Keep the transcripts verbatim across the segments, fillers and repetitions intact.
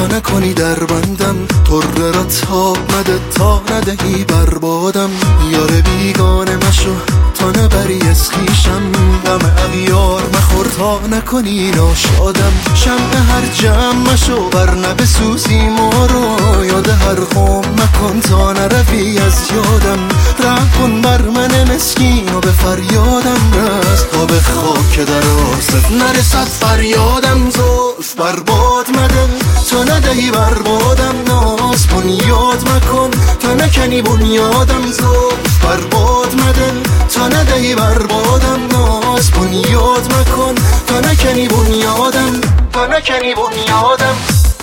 تا نکنی در بندم، طره را تاب مده تا ندهی بربادم. یار بیگانه مشو تا نبری از خویشم، غم اغیار مخور تا نکنی ناشادم. شمع هر جمع مشو ورنه بسوزی ما رو، یاد هر خم مکن تا نروی از یادم. رحم کن بر من مسکین و به فریادم رس، تا به خاک در آسف نرسد فریادم. زلف برباد مده تا ندهی بربادم، ناز بنیاد مکن تا نکنی بنیادم. زلف برباد مده تا ندهی بربادم، ناز بنیاد مکن تا نکنی بنیادم، تا نکنی بنیادم.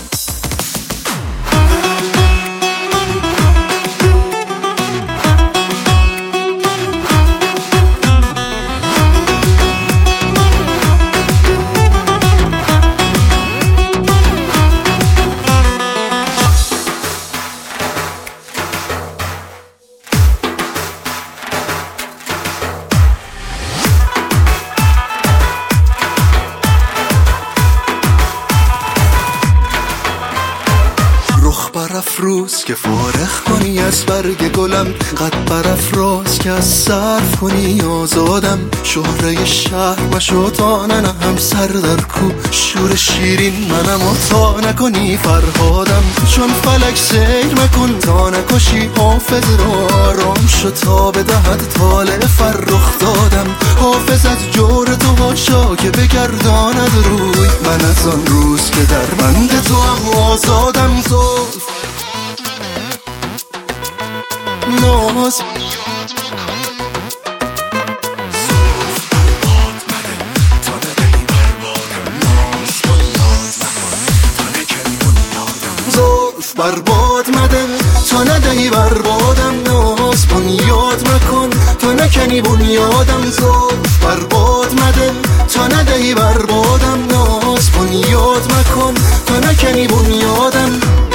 برافروز که فارغ کنی از برگ گلم، قد برافراز که از صرف کنی آزادم. شهره شهر مشو تا ننهم سر در کو، شور شیرین منم و تا نکنی فرهادم. چون فلک سیر مکن تا نکشی حافظ رو، آرام شو تا بدهد طالع فرخ دادم. حافظ از جور تو هاشا که بگرداند روی، من از آن روز که در بند تو هم آزادم. زلف ناز زلف برباد مده تا ندهی بربادم، ناز بنیاد مکن تا نکنی بنیادم. زلف برباد مده تا ندهی بربادم، ناز بنیاد مکن تا نکنی بنیادم.